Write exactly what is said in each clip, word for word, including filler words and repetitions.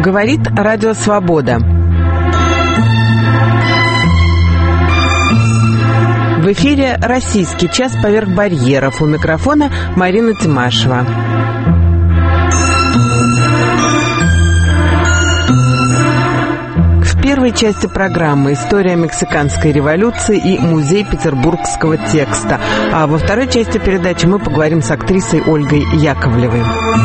Говорит Радио Свобода. В эфире «Российский час поверх барьеров». У микрофона Марина Тимашева. В первой части программы «История мексиканской революции» и музей петербургского текста. А во второй части передачи мы поговорим с актрисой Ольгой Яковлевой.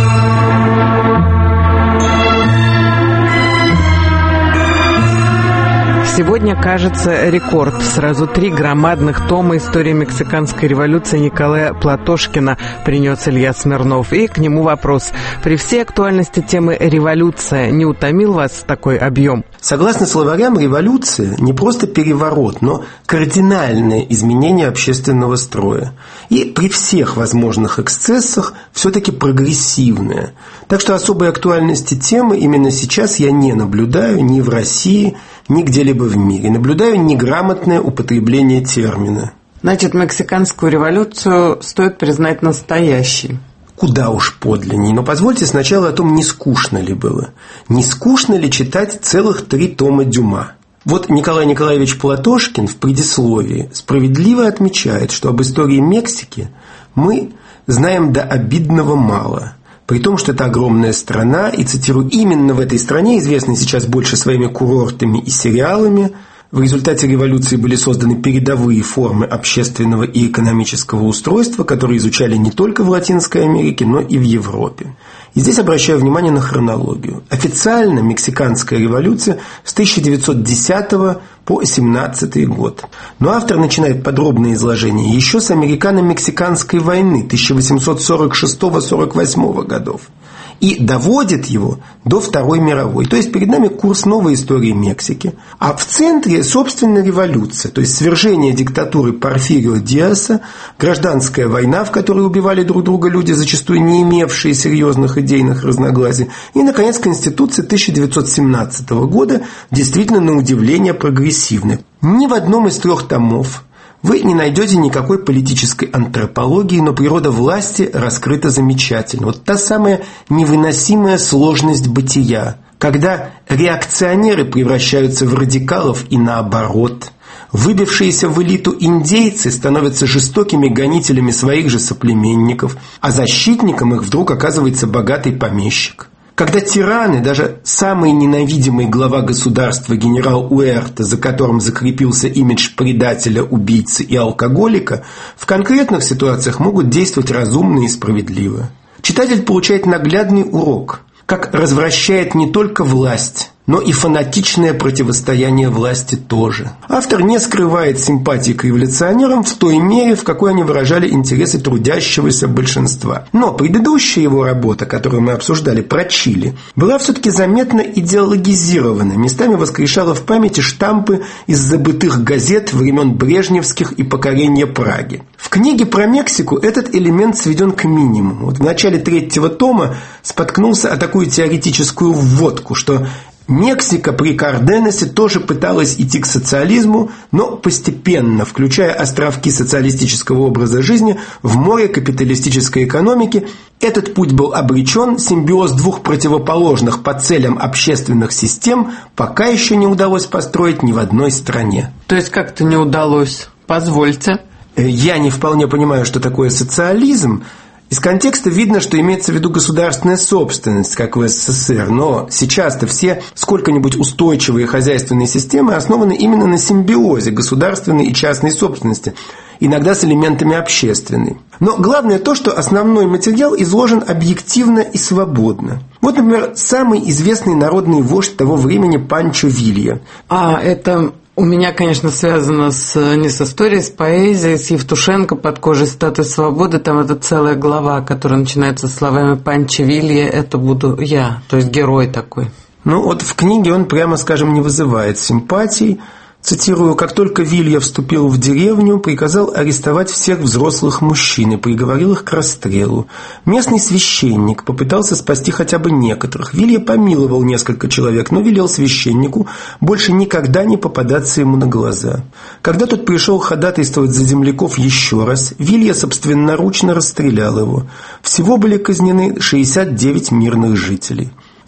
Сегодня, кажется, рекорд. Сразу три громадных тома «Истории мексиканской революции» Николая Платошкина принес Илья Смирнов. И к нему вопрос. При всей актуальности темы «революция» не утомил вас такой объем? Согласно словарям, революция не просто переворот, но кардинальное изменение общественного строя. И при всех возможных эксцессах все-таки прогрессивная. Так что особой актуальности темы именно сейчас я не наблюдаю ни в России, ни где-либо в мире. Наблюдаю неграмотное употребление термина. Значит, мексиканскую революцию стоит признать настоящей. Куда уж подлинней. Но позвольте сначала о том, не скучно ли было. Не скучно ли читать целых три тома Дюма? Вот Николай Николаевич Платошкин в предисловии справедливо отмечает, что об истории Мексики мы знаем до обидного мало. При том, что это огромная страна, и, цитирую, именно в этой стране, известной сейчас больше своими курортами и сериалами, в результате революции были созданы передовые формы общественного и экономического устройства, которые изучали не только в Латинской Америке, но и в Европе. И здесь обращаю внимание на хронологию. Официально мексиканская революция с тысяча девятьсот десятого по семнадцатый год. Но автор начинает подробное изложение еще с американо-мексиканской войны тысяча восемьсот сорок шестого — сорок восьмого годов. И доводит его до Второй мировой. То есть перед нами курс новой истории Мексики. А в центре, собственно, революция. То есть свержение диктатуры Порфирио Диаса, гражданская война, в которой убивали друг друга люди, зачастую не имевшие серьезных идейных разногласий. И, наконец, Конституция тысяча девятьсот семнадцатого года, действительно, на удивление, прогрессивная. Ни в одном из трех томов вы не найдете никакой политической антропологии, но природа власти раскрыта замечательно. Вот та самая невыносимая сложность бытия, когда реакционеры превращаются в радикалов и наоборот. Выбившиеся в элиту индейцы становятся жестокими гонителями своих же соплеменников, а защитником их вдруг оказывается богатый помещик. Когда тираны, даже самый ненавидимый глава государства генерал Уэрта, за которым закрепился имидж предателя, убийцы и алкоголика, в конкретных ситуациях могут действовать разумно и справедливо. Читатель получает наглядный урок, как развращает не только власть, но и фанатичное противостояние власти тоже. Автор не скрывает симпатии к революционерам в той мере, в какой они выражали интересы трудящегося большинства. Но предыдущая его работа, которую мы обсуждали, про Чили, была все-таки заметно идеологизирована, местами воскрешала в памяти штампы из забытых газет времен брежневских и покорения Праги. В книге про Мексику этот элемент сведен к минимуму. Вот в начале третьего тома споткнулся о такую теоретическую вводку, что Мексика при Карденасе тоже пыталась идти к социализму, но постепенно, включая островки социалистического образа жизни в море капиталистической экономики, этот путь был обречен, симбиоз двух противоположных по целям общественных систем пока еще не удалось построить ни в одной стране. То есть как-то не удалось? Позвольте. Я не вполне понимаю, что такое социализм. Из контекста видно, что имеется в виду государственная собственность, как в СССР, но сейчас-то все сколько-нибудь устойчивые хозяйственные системы основаны именно на симбиозе государственной и частной собственности, иногда с элементами общественной. Но главное то, что основной материал изложен объективно и свободно. Вот, например, самый известный народный вождь того времени Панчо Вилья. А, это... У меня, конечно, связано с, не с историей, с поэзией, с Евтушенко «Под кожей статуи свободы». Там это целая глава, которая начинается словами «Панчо Вилья, это буду я», то есть герой такой. Ну вот в книге он, прямо скажем, не вызывает симпатий. Цитирую: «Как только Вилья вступил в деревню, приказал арестовать всех взрослых мужчин и приговорил их к расстрелу. Местный священник попытался спасти хотя бы некоторых. Вилья помиловал несколько человек, но велел священнику больше никогда не попадаться ему на глаза. Когда тот пришел ходатайствовать за земляков еще раз, Вилья собственноручно расстрелял его. Всего были казнены шестьдесят девять мирных жителей».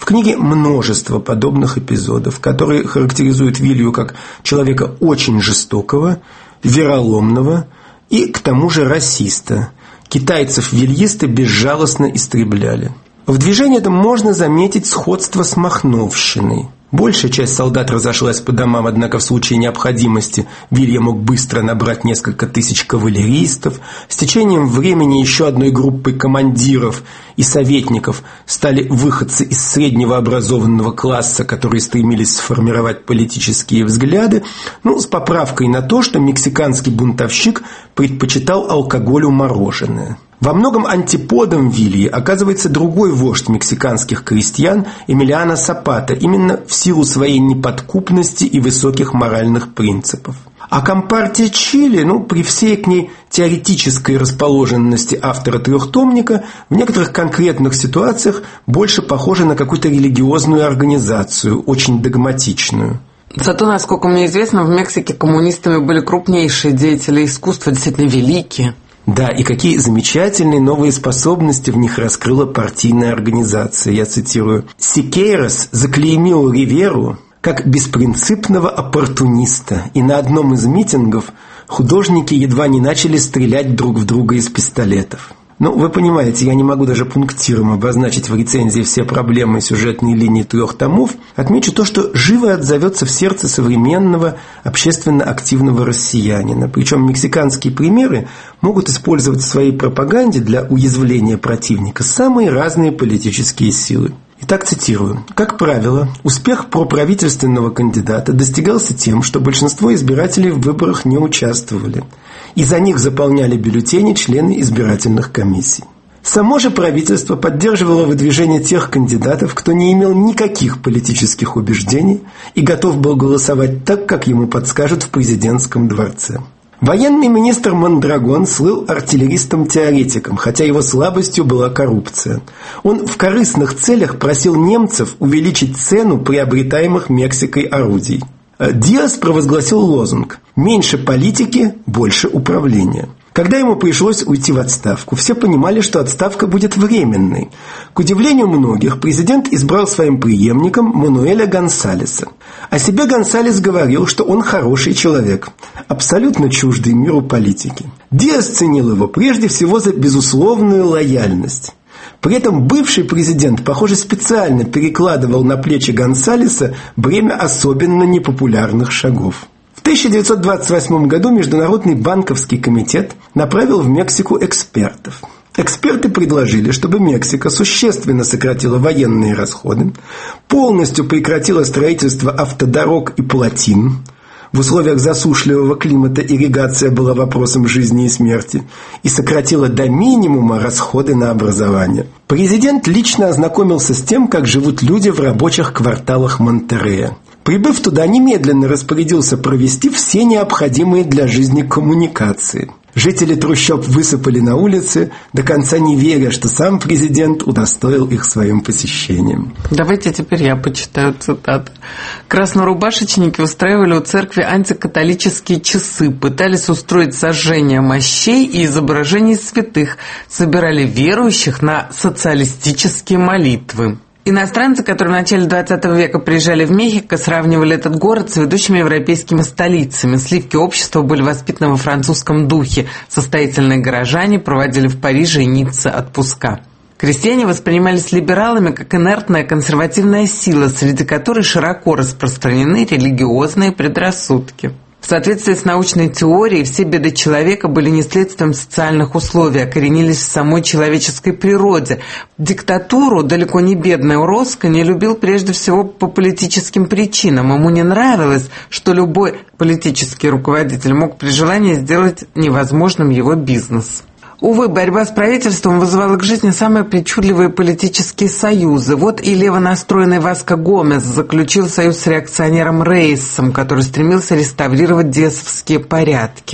В книге множество подобных эпизодов, которые характеризуют Вилью как человека очень жестокого, вероломного и, к тому же, расиста. Китайцев вильисты безжалостно истребляли. В движении этом можно заметить сходство с махновщиной. Большая часть солдат разошлась по домам, однако в случае необходимости Вилья мог быстро набрать несколько тысяч кавалеристов. С течением времени еще одной группой командиров и советников стали выходцы из среднего образованного класса, которые стремились сформировать политические взгляды, ну, с поправкой на то, что мексиканский бунтовщик предпочитал алкоголю мороженое. Во многом антиподом Вильи оказывается другой вождь мексиканских крестьян Эмилиано Сапата, именно в силу своей неподкупности и высоких моральных принципов. А Компартия Чили, ну, при всей к ней теоретической расположенности автора трехтомника, в некоторых конкретных ситуациях больше похожа на какую-то религиозную организацию, очень догматичную. Зато, насколько мне известно, в Мексике коммунистами были крупнейшие деятели искусства, действительно великие. Да, и какие замечательные новые способности в них раскрыла партийная организация. Я цитирую. «Сикейрос заклеймил Риверу как беспринципного оппортуниста, и на одном из митингов художники едва не начали стрелять друг в друга из пистолетов». Ну, вы понимаете, я не могу даже пунктиром обозначить в рецензии все проблемы сюжетной линии трех томов. Отмечу то, что живо отзовется в сердце современного общественно активного россиянина. Причем мексиканские примеры могут использовать в своей пропаганде для уязвления противника самые разные политические силы. Итак, цитирую. «Как правило, успех проправительственного кандидата достигался тем, что большинство избирателей в выборах не участвовали, и за них заполняли бюллетени члены избирательных комиссий. Само же правительство поддерживало выдвижение тех кандидатов, кто не имел никаких политических убеждений и готов был голосовать так, как ему подскажут в президентском дворце. Военный министр Мондрагон слыл артиллеристом-теоретиком, хотя его слабостью была коррупция. Он в корыстных целях просил немцев увеличить цену приобретаемых Мексикой орудий. Диас провозгласил лозунг «Меньше политики, больше управления». Когда ему пришлось уйти в отставку, все понимали, что отставка будет временной. К удивлению многих, президент избрал своим преемником Мануэля Гонсалеса. О себе Гонсалес говорил, что он хороший человек, абсолютно чуждый миру политики. Диас ценил его прежде всего за безусловную лояльность. При этом бывший президент, похоже, специально перекладывал на плечи Гонсалеса бремя особенно непопулярных шагов. В тысяча девятьсот двадцать восьмом году Международный банковский комитет направил в Мексику экспертов. Эксперты предложили, чтобы Мексика существенно сократила военные расходы, полностью прекратила строительство автодорог и плотин. В условиях засушливого климата ирригация была вопросом жизни и смерти, и сократила до минимума расходы на образование. Президент лично ознакомился с тем, как живут люди в рабочих кварталах Монтеррея. Прибыв туда, немедленно распорядился провести все необходимые для жизни коммуникации. Жители трущоб высыпали на улицы, до конца не веря, что сам президент удостоил их своим посещением. Давайте теперь я почитаю цитату. «Краснорубашечники устраивали у церкви антикатолические часы, пытались устроить сожжение мощей и изображений святых, собирали верующих на социалистические молитвы». Иностранцы, которые в начале двадцатого века приезжали в Мехико, сравнивали этот город с ведущими европейскими столицами. Сливки общества были воспитаны во французском духе. Состоятельные горожане проводили в Париже и Ницце отпуска. Крестьяне воспринимались либералами как инертная консервативная сила, среди которой широко распространены религиозные предрассудки. В соответствии с научной теорией, все беды человека были не следствием социальных условий, а коренились в самой человеческой природе. Диктатуру далеко не бедный Орозко не любил прежде всего по политическим причинам. Ему не нравилось, что любой политический руководитель мог при желании сделать невозможным его бизнес. Увы, борьба с правительством вызывала к жизни самые причудливые политические союзы. Вот и левонастроенный Васко Гомес заключил союз с реакционером Рейсом, который стремился реставрировать диасовские порядки.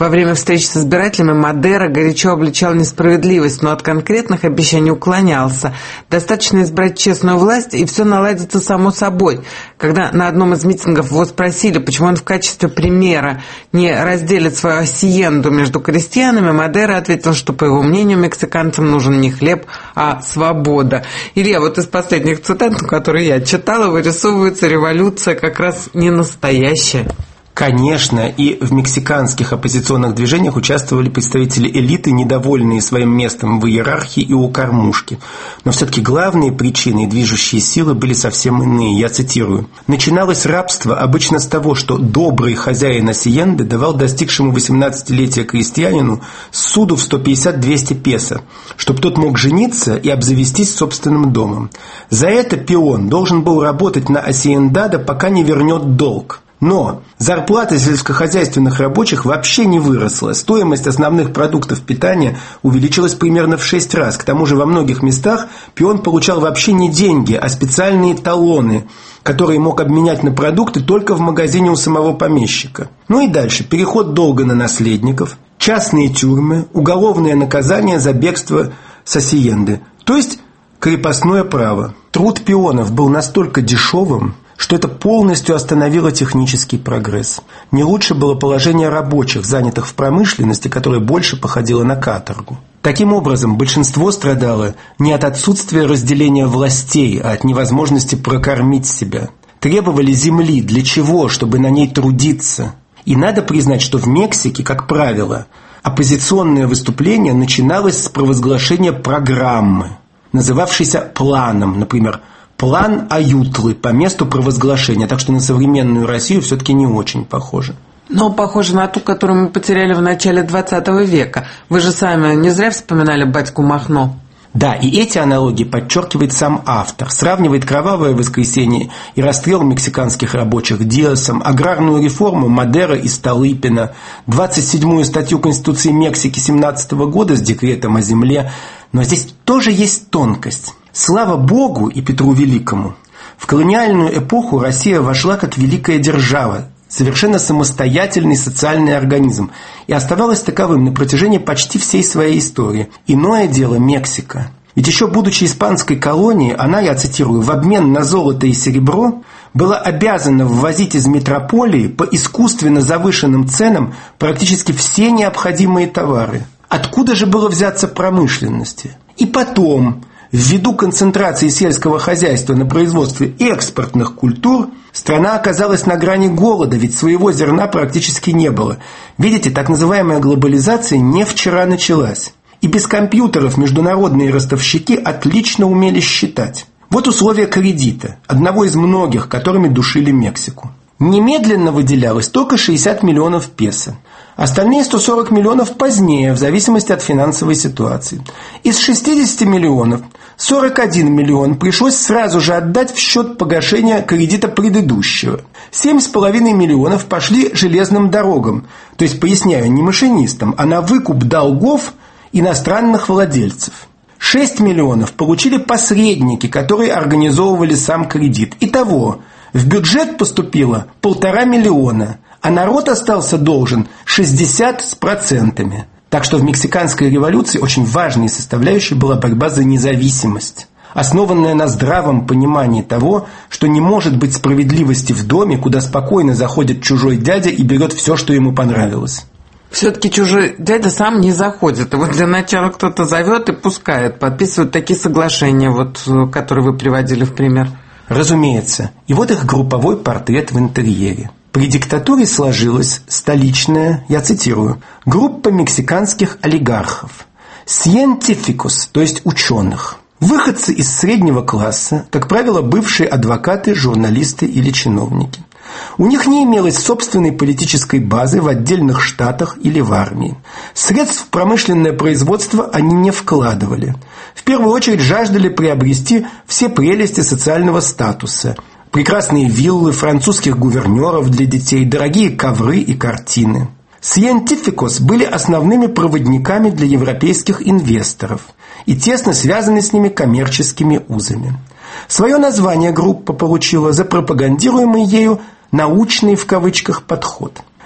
Во время встречи с избирателями Мадейра горячо обличал несправедливость, но от конкретных обещаний уклонялся. Достаточно избрать честную власть, и все наладится само собой. Когда на одном из митингов его спросили, почему он в качестве примера не разделит свою асиенду между крестьянами, Мадейра ответил, что, по его мнению, мексиканцам нужен не хлеб, а свобода. Илья, вот из последних цитат, которые я читала, вырисовывается революция как раз не настоящая. Конечно, и в мексиканских оппозиционных движениях участвовали представители элиты, недовольные своим местом в иерархии и у кормушки. Но все-таки главные причины и движущие силы были совсем иные. Я цитирую. «Начиналось рабство обычно с того, что добрый хозяин асиенды давал достигшему восемнадцатилетия крестьянину суду в сто пятьдесят - двести песо, чтобы тот мог жениться и обзавестись собственным домом. За это пеон должен был работать на асиендадо, пока не вернет долг. Но зарплата сельскохозяйственных рабочих вообще не выросла. Стоимость основных продуктов питания увеличилась примерно в шесть раз. К тому же во многих местах пеон получал вообще не деньги, а специальные талоны, которые мог обменять на продукты только в магазине у самого помещика. Ну и дальше. Переход долга на наследников, частные тюрьмы, уголовное наказание за бегство с асиенды. То есть крепостное право. Труд пеонов был настолько дешевым, что это полностью остановило технический прогресс. Не лучше было положение рабочих, занятых в промышленности, которая больше походила на каторгу. Таким образом, большинство страдало не от отсутствия разделения властей, а от невозможности прокормить себя. Требовали земли. Для чего? Чтобы на ней трудиться. И надо признать, что в Мексике, как правило, оппозиционное выступление начиналось с провозглашения программы, называвшейся планом, например, план Аютлы по месту провозглашения, так что на современную Россию все-таки не очень похоже. Но похоже на ту, которую мы потеряли в начале двадцатого века. Вы же сами не зря вспоминали батьку Махно. Да, и эти аналогии подчеркивает сам автор. Сравнивает кровавое воскресенье и расстрел мексиканских рабочих Диасом, аграрную реформу Мадейра и Столыпина, двадцать седьмую статью Конституции Мексики семнадцатого года с декретом о земле. Но здесь тоже есть тонкость. Слава Богу и Петру Великому, в колониальную эпоху Россия вошла как великая держава, совершенно самостоятельный социальный организм, и оставалась таковым на протяжении почти всей своей истории. Иное дело Мексика. Ведь еще будучи испанской колонией, она, я цитирую, в обмен на золото и серебро была обязана ввозить из метрополии по искусственно завышенным ценам практически все необходимые товары. Откуда же было взяться промышленности? И потом, ввиду концентрации сельского хозяйства на производстве экспортных культур, страна оказалась на грани голода, ведь своего зерна практически не было. Видите, так называемая глобализация не вчера началась. И без компьютеров международные ростовщики отлично умели считать. Вот условия кредита, одного из многих, которыми душили Мексику. Немедленно выделялось только шестьдесят миллионов песо. Остальные сто сорок миллионов позднее, в зависимости от финансовой ситуации. Из шестидесяти миллионов сорок один миллион пришлось сразу же отдать в счет погашения кредита предыдущего. семь с половиной миллионов пошли железным дорогам, то есть, поясняю, не машинистам, а на выкуп долгов иностранных владельцев. шесть миллионов получили посредники, которые организовывали сам кредит. Итого, в бюджет поступило полтора миллиона, а народ остался должен шестьдесят с процентами. Так что в мексиканской революции очень важной составляющей была борьба за независимость, основанная на здравом понимании того, что не может быть справедливости в доме, куда спокойно заходит чужой дядя и берет все, что ему понравилось. Все-таки чужой дядя сам не заходит. Его для начала кто-то зовет и пускает, подписывают такие соглашения, вот, которые вы приводили в пример. Разумеется. И вот их групповой портрет в интерьере. При диктатуре сложилась столичная, я цитирую, группа мексиканских олигархов, «científicos», то есть ученых, выходцы из среднего класса, как правило, бывшие адвокаты, журналисты или чиновники. У них не имелось собственной политической базы в отдельных штатах или в армии. Средств в промышленное производство они не вкладывали. В первую очередь жаждали приобрести все прелести социального статуса. Прекрасные виллы французских гувернеров для детей, дорогие ковры и картины. «Científicos» были основными проводниками для европейских инвесторов и тесно связаны с ними коммерческими узами. Свое название группа получила за пропагандируемый ею «научный» в кавычках подход.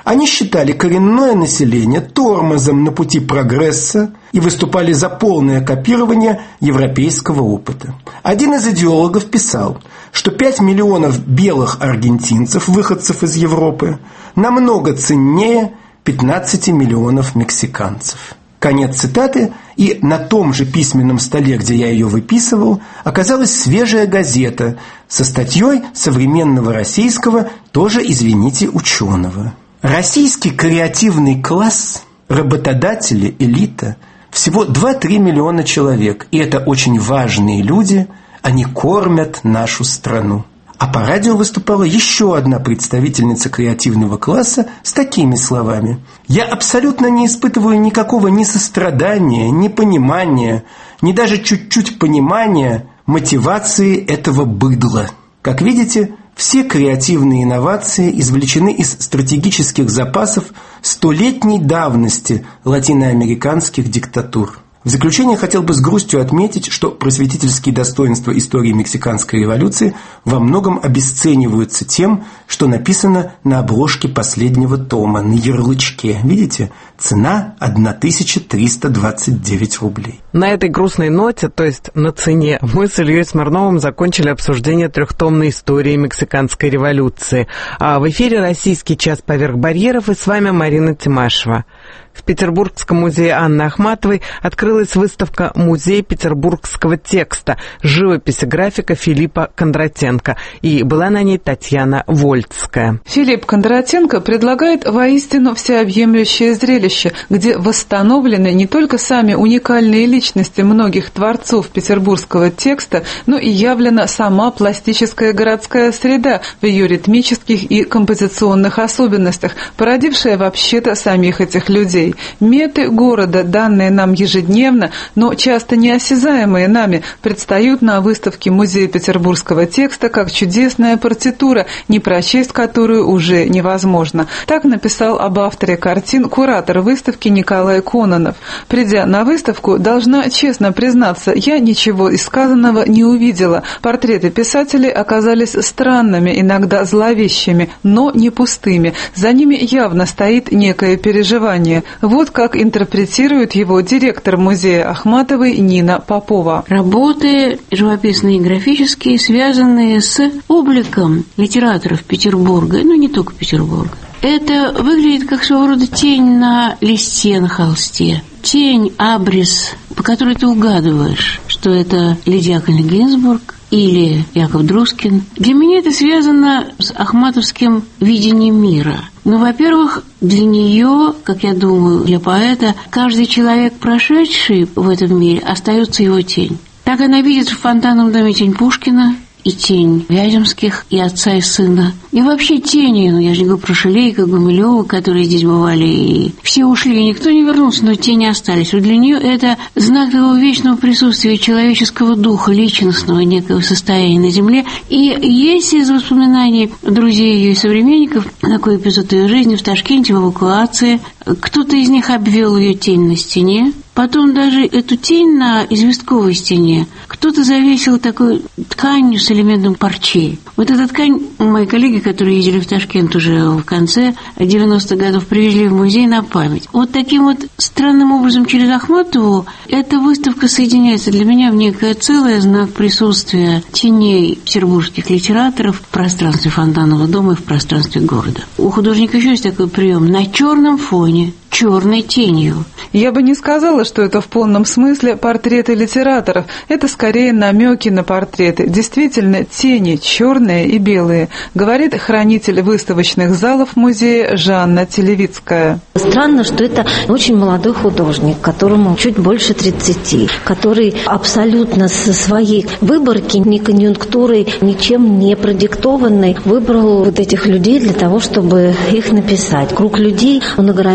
Они считали коренное население тормозом на пути прогресса и выступали за полное копирование европейского опыта. Один из идеологов писал, что пять миллионов белых аргентинцев, выходцев из Европы, намного ценнее пятнадцати миллионов мексиканцев. Конец цитаты, и на том же письменном столе, где я ее выписывал, оказалась свежая газета со статьей современного российского, тоже, извините, ученого. Российский креативный класс, работодатели, элита, всего два-три миллиона человек, и это очень важные люди, они кормят нашу страну. А по радио выступала еще одна представительница креативного класса с такими словами: «Я абсолютно не испытываю никакого ни сострадания, ни понимания, ни даже чуть-чуть понимания мотивации этого быдла. Как видите, все креативные инновации извлечены из стратегических запасов столетней давности латиноамериканских диктатур». В заключение хотел бы с грустью отметить, что просветительские достоинства истории Мексиканской революции во многом обесцениваются тем, что написано на обложке последнего тома, на ярлычке. Видите? Цена тысяча триста двадцать девять рублей. На этой грустной ноте, то есть на цене, мы с Ильей Смирновым закончили обсуждение трехтомной истории Мексиканской революции. А в эфире «Российский час поверх барьеров» и с вами Марина Тимашева. В Петербургском музее Анны Ахматовой открылась выставка «Музей петербургского текста. Живопись и графика» Филиппа Кондратенко, и была на ней Татьяна Вольцкая. Филипп Кондратенко предлагает воистину всеобъемлющее зрелище, где восстановлены не только сами уникальные личности многих творцов петербургского текста, но и явлена сама пластическая городская среда в ее ритмических и композиционных особенностях, породившая вообще-то самих этих людей. Меты города, данные нам ежедневно, но часто неосязаемые нами, предстают на выставке Музея петербургского текста как чудесная партитура, не прочесть которую уже невозможно. Так написал об авторе картин куратор выставки Николай Кононов. Придя на выставку, должна честно признаться, я ничего из сказанного не увидела. Портреты писателей оказались странными, иногда зловещими, но не пустыми. За ними явно стоит некое переживание. Вот как интерпретирует его директор музея Ахматовой Нина Попова. Работы живописные и графические, связанные с обликом литераторов Петербурга, ну не только Петербурга. Это выглядит как своего рода тень на листе, на холсте. Тень, абрис, по которой ты угадываешь, что это Лидия Яковлевна Гинзбург или Яков Друскин. Для меня это связано с ахматовским видением мира. Ну, во-первых, для нее, как я думаю, для поэта, каждый человек, прошедший в этом мире, остается его тень. Так она видит в фонтанном доме тень Пушкина, и тень Вяземских, и отца, и сына. И вообще тени, ну я же не говорю про Шелейка, Гумилёва, которые здесь бывали, и все ушли, и никто не вернулся, но тени остались. Вот для нее это знак того вечного присутствия человеческого духа, личностного некого состояния на земле. И есть из воспоминаний друзей ее и современников такой эпизод ее жизни в Ташкенте, в эвакуации. Кто-то из них обвел ее тень на стене. Потом даже эту тень на известковой стене кто-то завесил такой тканью с элементом парчи. Вот эта ткань мои коллеги, которые ездили в Ташкент уже в конце девяностых годов, привезли в музей на память. Вот таким вот странным образом через Ахматову эта выставка соединяется для меня в некое целое, знак присутствия теней петербургских литераторов в пространстве фонтанного дома и в пространстве города. У художника еще есть такой прием: на черном фоне черной тенью. Я бы не сказала, что это в полном смысле портреты литераторов. Это скорее намеки на портреты. Действительно, тени черные и белые, говорит хранитель выставочных залов музея Жанна Телевицкая. Странно, что это очень молодой художник, которому чуть больше тридцати, который абсолютно со своей выборки, ни конъюнктурой, ничем не продиктованной, выбрал вот этих людей для того, чтобы их написать. Круг людей, он ограничен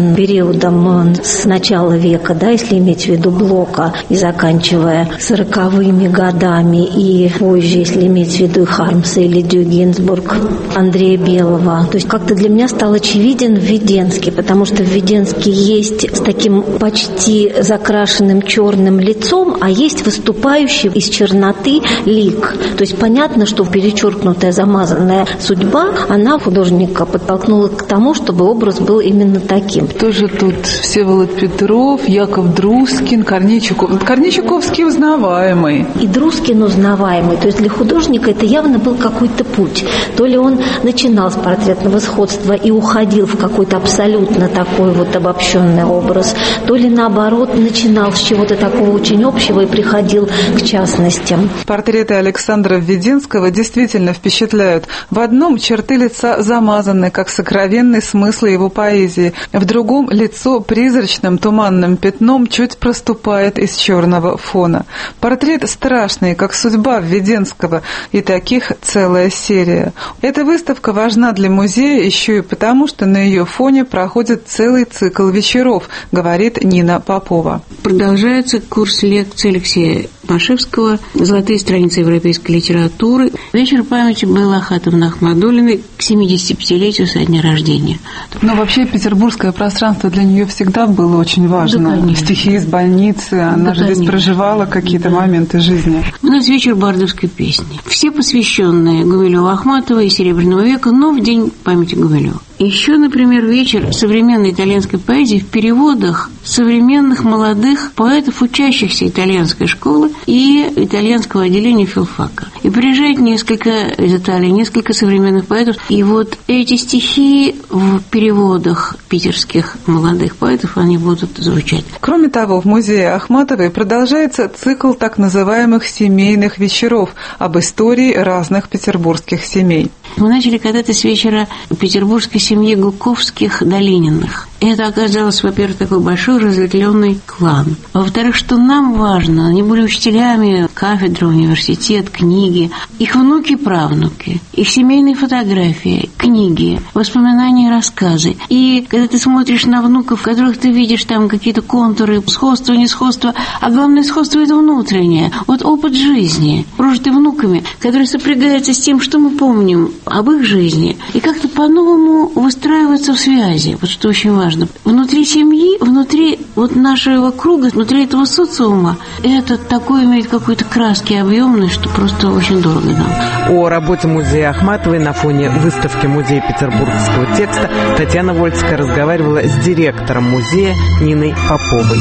связан периодом с начала века, да, если иметь в виду Блока, и заканчивая сороковыми годами, и позже, если иметь в виду Хармса или Дю Гинзбург, Андрея Белого. То есть как-то для меня стал очевиден Введенский, потому что Введенский есть с таким почти закрашенным черным лицом, а есть выступающий из черноты лик. То есть понятно, что перечеркнутая, замазанная судьба, она художника подтолкнула к тому, чтобы образ был именно таким. Тоже тут Всеволод Петров, Яков Друскин, Корней Чуковский. Корней Чуковский узнаваемый. И Друскин узнаваемый. То есть для художника это явно был какой-то путь. То ли он начинал с портретного сходства и уходил в какой-то абсолютно такой вот обобщенный образ, то ли наоборот начинал с чего-то такого очень общего и приходил к частностям. Портреты Александра Введенского действительно впечатляют. В одном черты лица замазаны, как сокровенный смысл его поэзии. В другом лицо призрачным туманным пятном чуть проступает из черного фона. Портрет страшный, как судьба Введенского, и таких целая серия. Эта выставка важна для музея еще и потому, что на ее фоне проходит целый цикл вечеров, говорит Нина Попова. Продолжается курс лекций Алексея Машевского «Золотые страницы европейской литературы». Вечер памяти Беллы Ахатовны Ахмадуллиной к семидесятипятилетию со дня рождения. Но вообще петербургское пространство для нее всегда было очень важно. Да, стихи из больницы, она да, же здесь проживала какие-то да. моменты жизни. У нас вечер бардовской песни. Все посвященные Гумилеву, Ахматовой и Серебряному веку, но в день памяти Гумилева. Еще, например, вечер современной итальянской поэзии в переводах современных молодых поэтов, учащихся итальянской школы и итальянского отделения филфака. И приезжает несколько из Италии, несколько современных поэтов. И вот эти стихи в переводах питерских молодых поэтов, они будут звучать. Кроме того, в музее Ахматовой продолжается цикл так называемых семейных вечеров об истории разных петербургских семей. Мы начали когда-то с вечера петербургской семьи Гуковских-Долининых. Это оказалось, во-первых, такой большой разветвленный клан. Во-вторых, что нам важно, они были учителями кафедры, университет, книги, их внуки и правнуки, их семейные фотографии, книги, воспоминания и рассказы. И когда ты смотришь на внуков, в которых ты видишь там какие-то контуры, сходства, несходства, а главное сходство – это внутреннее. Вот опыт жизни, прожитый внуками, который сопрягается с тем, что мы помним об их жизни, и как-то по-новому выстраиваться в связи. Вот что очень важно. Внутри семьи, внутри вот нашего круга, внутри этого социума, это такое имеет какой-то краски объемный, что просто очень дорого нам. О работе музея Ахматовой на фоне выставки Музея петербургского текста Татьяна Вольская разговаривала с директором музея Ниной Поповой.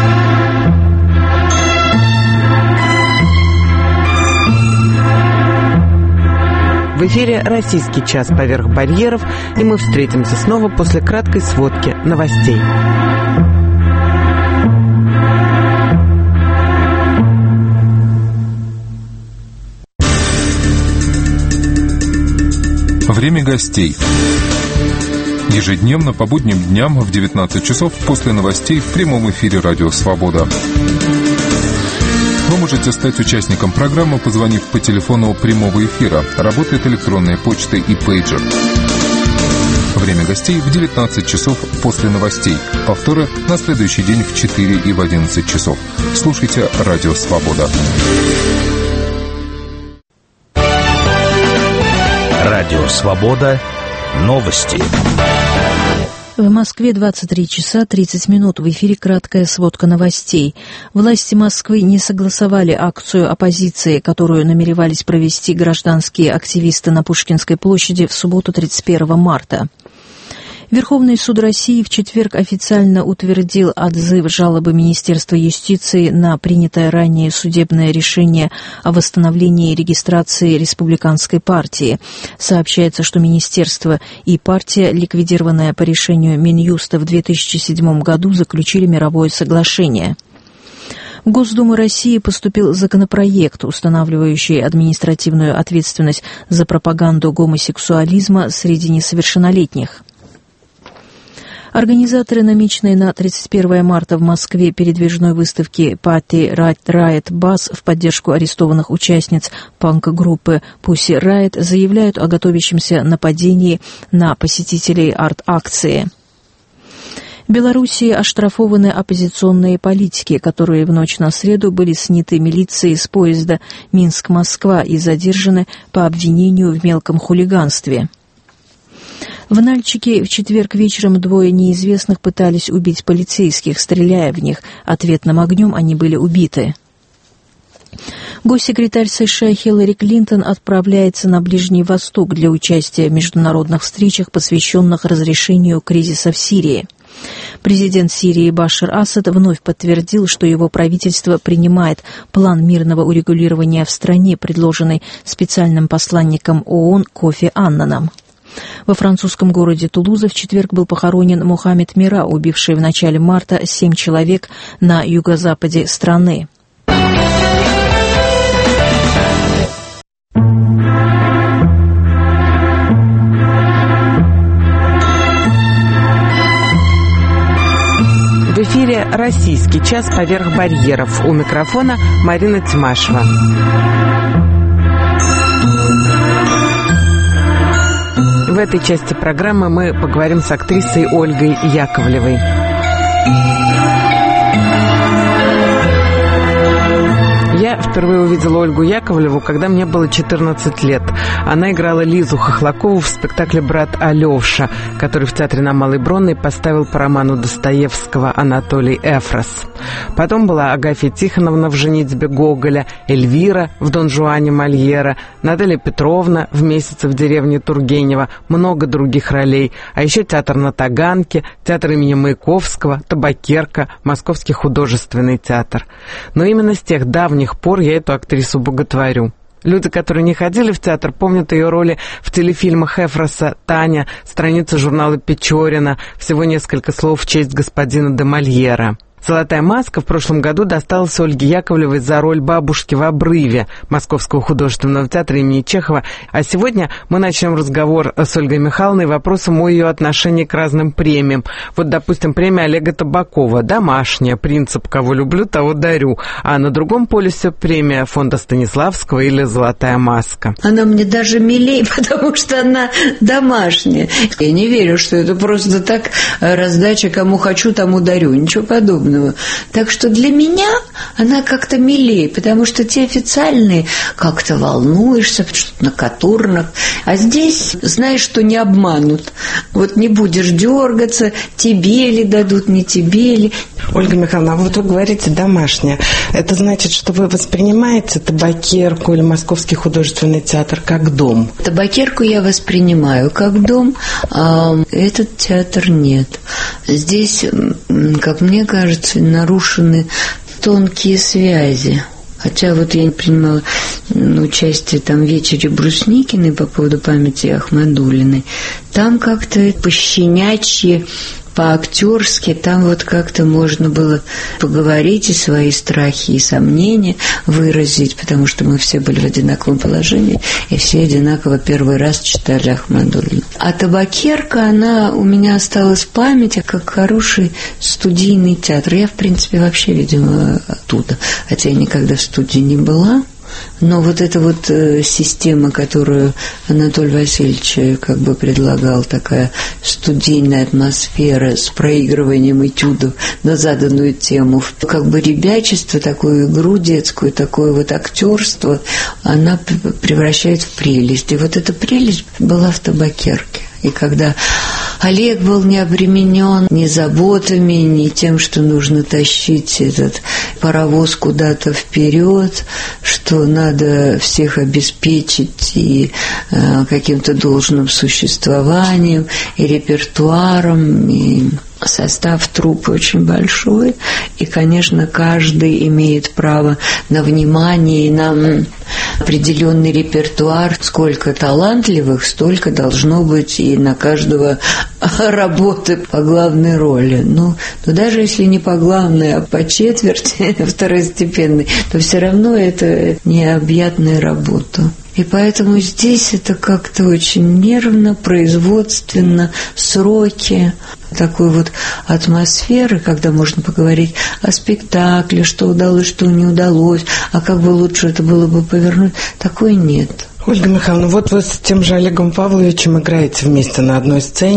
В эфире «Российский час поверх барьеров», и мы встретимся снова после краткой сводки новостей. Время гостей. Ежедневно по будним дням в девятнадцать часов после новостей в прямом эфире «Радио Свобода». Вы можете стать участником программы, позвонив по телефону прямого эфира. Работает электронная почта и пейджер. Время гостей в девятнадцать часов после новостей. Повторы на следующий день в четыре и в одиннадцать часов. Слушайте «Радио Свобода». Радио Свобода. Новости. В Москве двадцать три часа тридцать минут. В эфире краткая сводка новостей. Власти Москвы не согласовали акцию оппозиции, которую намеревались провести гражданские активисты на Пушкинской площади в субботу тридцать первого марта. Верховный суд России в четверг официально утвердил отзыв жалобы Министерства юстиции на принятое ранее судебное решение о восстановлении регистрации республиканской партии. Сообщается, что министерство и партия, ликвидированная по решению Минюста в две тысячи седьмом году, заключили мировое соглашение. В Госдуму России поступил законопроект, устанавливающий административную ответственность за пропаганду гомосексуализма среди несовершеннолетних. Организаторы намеченной на тридцать первого марта в Москве передвижной выставки Party Riot Bus в поддержку арестованных участниц панк-группы Pussy Riot заявляют о готовящемся нападении на посетителей арт-акции. В Белоруссии оштрафованы оппозиционные политики, которые в ночь на среду были сняты милицией с поезда Минск-Москва и задержаны по обвинению в мелком хулиганстве. В Нальчике в четверг вечером двое неизвестных пытались убить полицейских, стреляя в них. Ответным огнем они были убиты. Госсекретарь США Хиллари Клинтон отправляется на Ближний Восток для участия в международных встречах, посвященных разрешению кризиса в Сирии. Президент Сирии Башар Асад вновь подтвердил, что его правительство принимает план мирного урегулирования в стране, предложенный специальным посланником ООН Кофи Аннаном. Во французском городе Тулуза в четверг был похоронен Мохаммед Мира, убивший в начале марта семь человек на юго-западе страны. В эфире «Российский час поверх барьеров». У микрофона Марина Тимашева. В этой части программы мы поговорим с актрисой Ольгой Яковлевой. Я впервые увидела Ольгу Яковлеву, когда мне было четырнадцать лет. Она играла Лизу Хохлакову в спектакле «Брат Алеша», который в Театре на Малой Бронной поставил по роману Достоевского Анатолий Эфрос. Потом была Агафья Тихоновна в «Женитьбе» Гоголя, Эльвира в «Дон Жуане» Мольера, Наталья Петровна в «Месяце в деревне Тургенева», много других ролей. А еще театр на Таганке, театр имени Маяковского, Табакерка, Московский художественный театр. Но именно с тех давних пор я эту актрису боготворю. Люди, которые не ходили в театр, помнят ее роли в телефильмах Эфроса «Таня», страницы журнала Печорина, всего несколько слов в честь господина де Мольера. «Золотая маска» в прошлом году досталась Ольге Яковлевой за роль бабушки в «Обрыве» Московского художественного театра имени Чехова. А сегодня мы начнем разговор с Ольгой Михайловной вопросом о ее отношении к разным премиям. Вот, допустим, премия Олега Табакова «Домашняя», принцип «Кого люблю, того дарю». А на другом полюсе премия фонда Станиславского или «Золотая маска». Она мне даже милее, потому что она домашняя. Я не верю, что это просто так раздача «Кому хочу, тому дарю». Ничего подобного. Так что для меня она как-то милее, потому что те официальные как-то волнуешься, что-то на катурнах, а здесь знаешь, что не обманут. Вот не будешь дергаться, тебе ли дадут, не тебе ли. Ольга Михайловна, а вот вы говорите «домашняя». Это значит, что вы воспринимаете Табакерку или Московский художественный театр как дом? Табакерку я воспринимаю как дом, а этот театр нет. Здесь, как мне кажется, нарушены тонкие связи. Хотя вот я принимала участие там в вечере Брусникиной по поводу памяти Ахмадуллиной. Там как-то пощенячьи, по-актерски, там вот как-то можно было поговорить и свои страхи и сомнения выразить, потому что мы все были в одинаковом положении, и все одинаково первый раз читали Ахмадуллину. А Табакерка, она у меня осталась в памяти как хороший студийный театр. Я, в принципе, вообще, видимо, оттуда, хотя я никогда в студии не была. Но вот эта вот э, система, которую Анатолий Васильевич как бы предлагал, такая студийная атмосфера с проигрыванием этюдов на заданную тему, как бы ребячество, такую игру детскую, такое вот актерство, она превращает в прелесть. И вот эта прелесть была в Табакерке. И когда Олег был не обременен ни заботами, ни тем, что нужно тащить этот паровоз куда-то вперед, что надо всех обеспечить и э, каким-то должным существованием, и репертуаром, и состав труппы очень большой, и, конечно, каждый имеет право на внимание и на определенный репертуар. Сколько талантливых, столько должно быть и на каждого работы по главной роли. Ну, но даже если не по главной, а по четверти второстепенной, то все равно это необъятная работа. И поэтому здесь это как-то очень нервно, производственно, сроки, такой вот атмосферы, когда можно поговорить о спектакле, что удалось, что не удалось, а как бы лучше это было бы повернуть, такой нет. Ольга Михайловна, вот вы с тем же Олегом Павловичем играете вместе на одной сцене.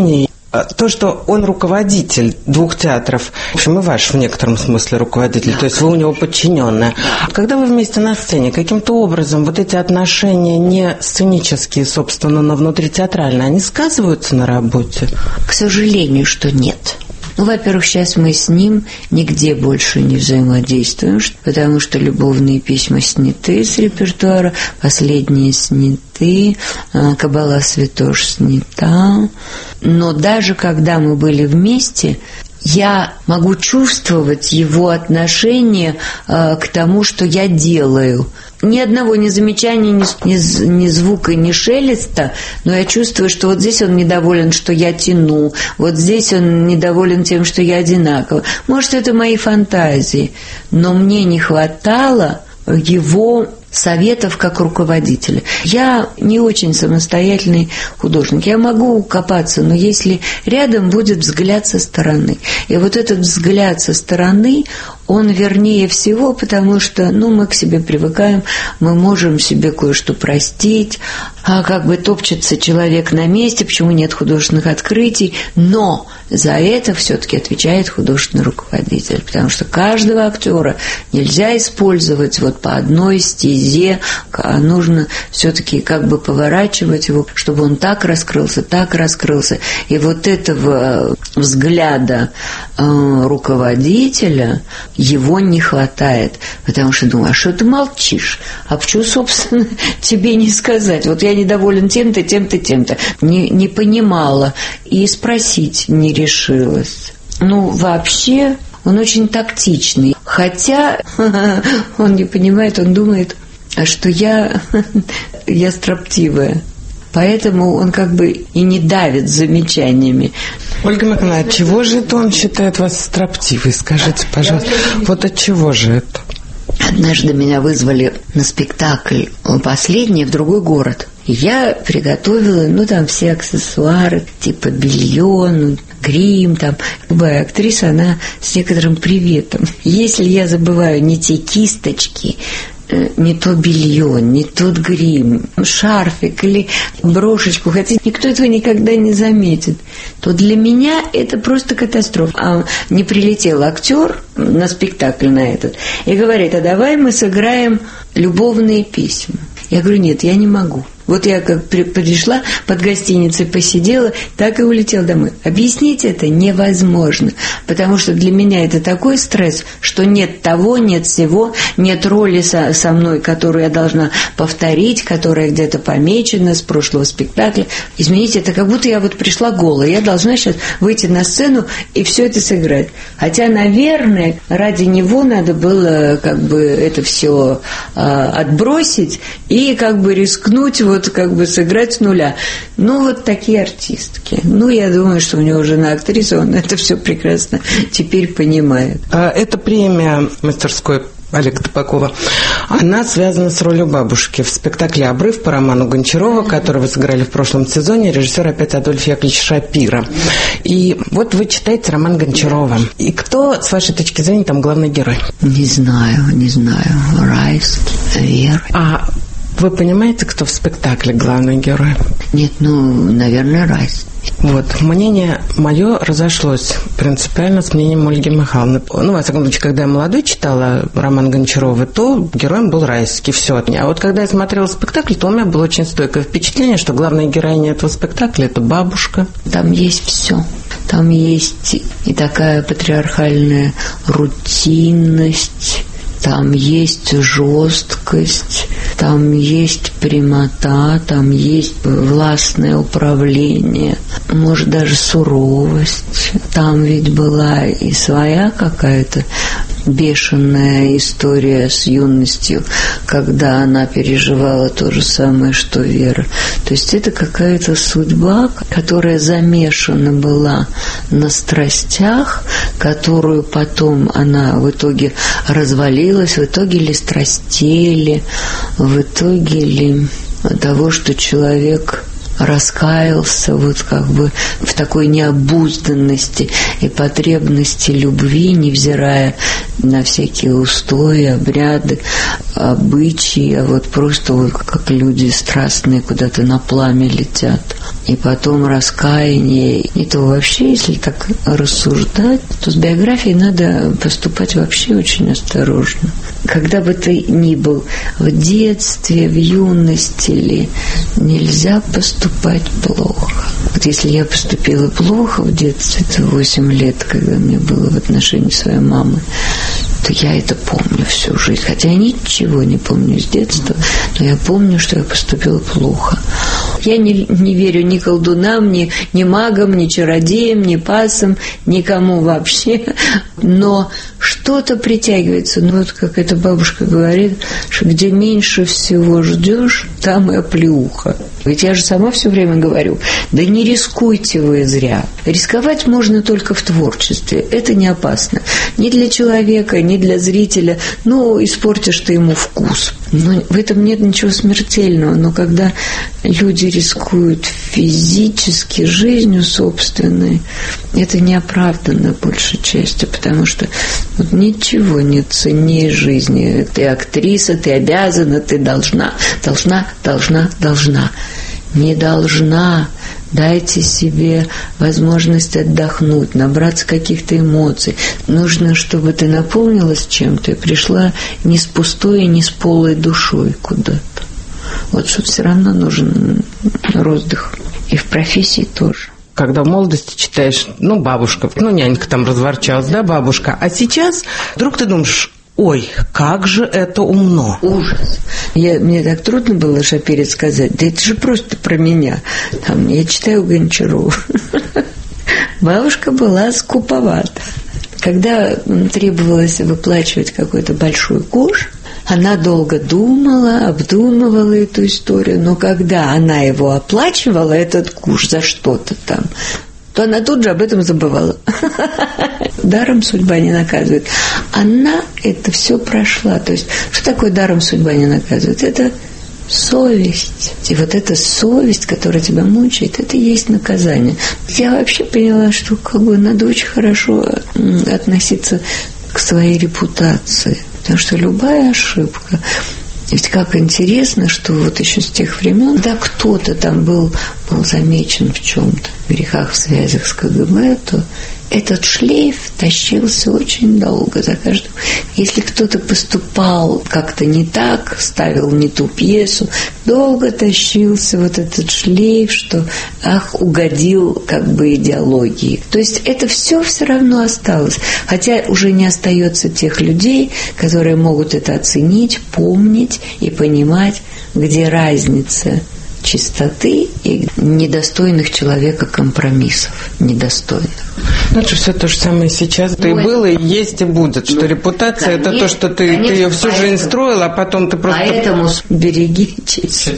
то, что он руководитель двух театров, в общем, и ваш в некотором смысле руководитель, то есть вы у него подчиненная. Когда вы вместе на сцене, каким-то образом вот эти отношения не сценические, собственно, но внутритеатральные, они сказываются на работе? К сожалению, что нет. Ну, во-первых, сейчас мы с ним нигде больше не взаимодействуем, потому что любовные письма сняты с репертуара, последние сняты, «Кабала святош» снята. Но даже когда мы были вместе, я могу чувствовать его отношение э, к тому, что я делаю. Ни одного ни замечания, ни, ни, ни звука, ни шелеста, но я чувствую, что вот здесь он недоволен, что я тяну, вот здесь он недоволен тем, что я одинакова. Может, это мои фантазии, но мне не хватало его советов как руководителя. Я не очень самостоятельный художник. Я могу копаться, но если рядом будет взгляд со стороны. И вот этот взгляд со стороны, он вернее всего, потому что, ну, мы к себе привыкаем, мы можем себе кое-что простить, а как бы топчется человек на месте, почему нет художественных открытий, но за это все-таки отвечает художественный руководитель, потому что каждого актера нельзя использовать вот по одной стезе, а нужно все-таки как бы поворачивать его, чтобы он так раскрылся, так раскрылся. И вот этого взгляда э, руководителя его не хватает, потому что думаю, а что ты молчишь? А почему, собственно, тебе не сказать? Вот я недоволен тем-то, тем-то, тем-то. Не, не понимала и спросить не решилась. Ну, вообще, он очень тактичный. Хотя он не понимает, он думает, что я, я строптивая. Поэтому он как бы и не давит замечаниями. Ольга Николаевна, от чего же это он считает вас строптивой? Скажите, пожалуйста, вот от чего же это? Однажды меня вызвали на спектакль последний в другой город. И я приготовила, ну, там все аксессуары, типа белье, ну, грим, там. Любая актриса, она с некоторым приветом. Если я забываю не те кисточки, не то белье, не тот грим, шарфик или брошечку, хотя никто этого никогда не заметит, то для меня это просто катастрофа. А не прилетел актер на спектакль на этот и говорит, а давай мы сыграем любовные письма. Я говорю, нет, я не могу. Вот я как пришла, под гостиницей посидела, так и улетела домой. Объяснить это невозможно, потому что для меня это такой стресс, что нет того, нет всего, нет роли со, со мной, которую я должна повторить, которая где-то помечена с прошлого спектакля. Извините, это как будто я вот пришла голая, я должна сейчас выйти на сцену и все это сыграть. Хотя, наверное, ради него надо было как бы это все а, отбросить и как бы рискнуть вот как бы сыграть с нуля. Ну, вот такие артистки. Ну, я думаю, что у него жена актриса, он это все прекрасно теперь понимает. Эта премия мастерской Олега Табакова, она связана с ролью бабушки в спектакле «Обрыв» по роману Гончарова, который вы сыграли в прошлом сезоне, режиссер опять Адольф Яковлевич Шапира. И вот вы читаете роман Гончарова. И кто, с вашей точки зрения, там главный герой? Не знаю, не знаю. Райский, Вера. А вы понимаете, кто в спектакле главный герой? Нет, ну, наверное, Райс. Вот, мнение мое разошлось принципиально с мнением Ольги Михайловны. Ну, во всяком случае, когда я молодой читала роман Гончарова, то героем был Райский, все. А вот когда я смотрела спектакль, то у меня было очень стойкое впечатление, что главная героиня этого спектакля – это бабушка. Там есть все. Там есть и такая патриархальная рутинность, там есть жесткость, там есть прямота, там есть властное управление, может, даже суровость. Там ведь была и своя какая-то бешеная история с юностью, когда она переживала то же самое, что Вера. То есть это какая-то судьба, которая замешана была на страстях, которую потом она в итоге развалилась, в итоге ли страстели, в итоге ли того, что человек раскаялся вот как бы в такой необузданности и потребности любви, невзирая на всякие устои, обряды, обычаи, а вот просто вот как люди страстные куда-то на пламя летят. и потом раскаяние. И то вообще, если так рассуждать, то с биографией надо поступать вообще очень осторожно. Когда бы ты ни был в детстве, в юности, ли, нельзя поступать плохо. Вот если я поступила плохо в детстве, это восемь лет, когда мне было в отношении своей мамы, то я это помню всю жизнь. Хотя я ничего не помню с детства, но я помню, что я поступила плохо. Я не, не верю ни колдунам, ни, ни магам, ни чародеям, ни пасам, никому вообще. Но что-то притягивается. Ну, вот как эта бабушка говорит, что где меньше всего ждешь, там и оплеуха. Ведь я же сама все время говорю, да не рискуйте вы зря. Рисковать можно только в творчестве. Это не опасно. Ни для человека, ни для зрителя. Ну, испортишь ты ему вкус. Но в этом нет ничего смертельного. Но когда люди рискуют физически жизнью собственной, это неоправданно большей частью, потому что вот ничего нет ценнее жизни. Ты актриса, ты обязана, ты должна, должна, должна, должна. Не должна. Дайте себе возможность отдохнуть, набраться каких-то эмоций. Нужно, чтобы ты наполнилась чем-то и пришла не с пустой, не с полой душой куда-то. Вот что все равно нужен роздых. И в профессии тоже. Когда в молодости читаешь, ну, бабушка, ну, нянька там разворчалась, да, бабушка, а сейчас вдруг ты думаешь, ой, как же это умно. Ужас. Я, мне так трудно было Шаперец сказать, да это же просто про меня. Там, я читаю Гончарова. Бабушка была скуповата. Когда требовалось выплачивать какой-то большой куш, она долго думала, обдумывала эту историю, но когда она его оплачивала, этот куш, за что-то там, то она тут же об этом забывала. Даром судьба не наказывает. Она это все прошла. То есть, что такое даром судьба не наказывает? Это совесть. И вот эта совесть, которая тебя мучает, это и есть наказание. Я вообще поняла, что как бы надо очень хорошо относиться к своей репутации. Потому что любая ошибка... Ведь как интересно, что вот еще с тех времен, да, кто-то там был, был замечен в чем-то, в грехах, в связях с КГБ, то этот шлейф тащился очень долго за каждым. Если кто-то поступал как-то не так, ставил не ту пьесу, долго тащился вот этот шлейф, что, ах, угодил как бы идеологии. То есть это все все равно осталось. Хотя уже не остается тех людей, которые могут это оценить, помнить и понимать, где разница чистоты и недостойных человека компромиссов. Недостойных. Ну, это все то же самое сейчас. Это ну, и было, и есть, и будет. Что ну, репутация конечно, это то, что ты, конечно, ты ее всю поэтому, жизнь строила, а потом ты просто... Поэтому берегитесь.